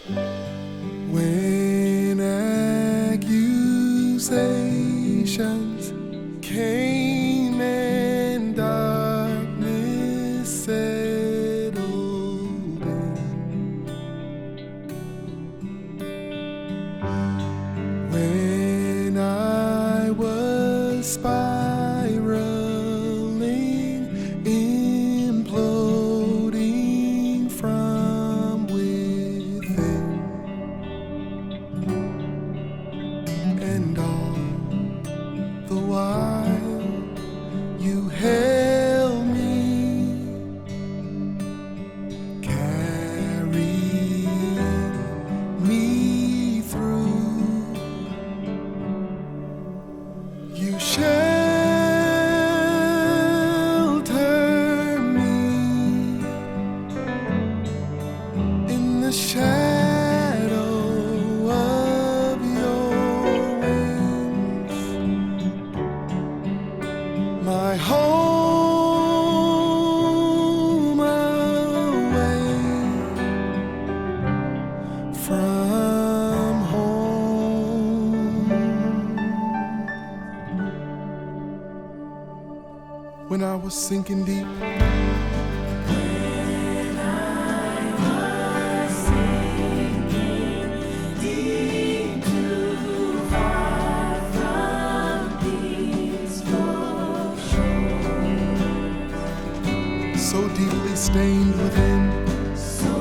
When accusations came and darkness settled in, when I was spiraling, imploding from within, and all the while you held me, carried me through. You shelter me in the shadow of your wings, my home away from home. When I was sinking deep, so deeply stained within, So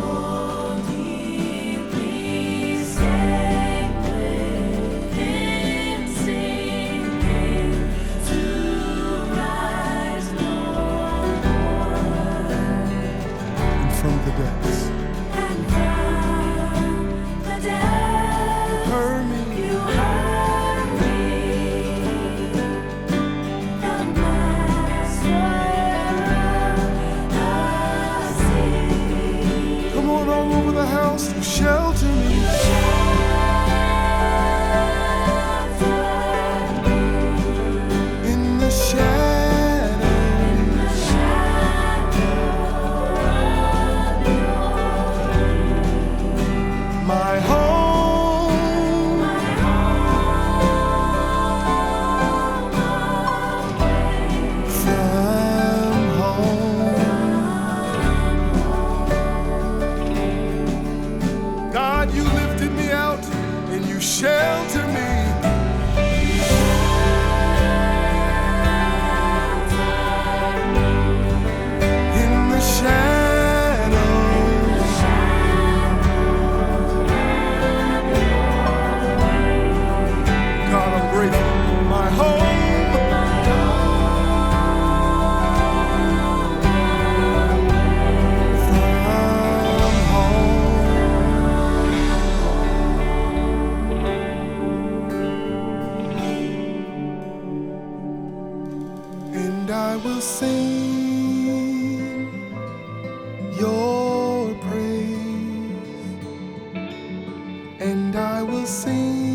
deeply stained within, sinking to rise no more. and from the depths, And from the depths heard me, you heard me, the master of the sea. come on, all over the house, you shelter me. In the shadow, my home, from home. God, you lifted me out and you shelter me. In the shadows, God, I'm grateful. My home, from home. And I will sing your praise, and I will sing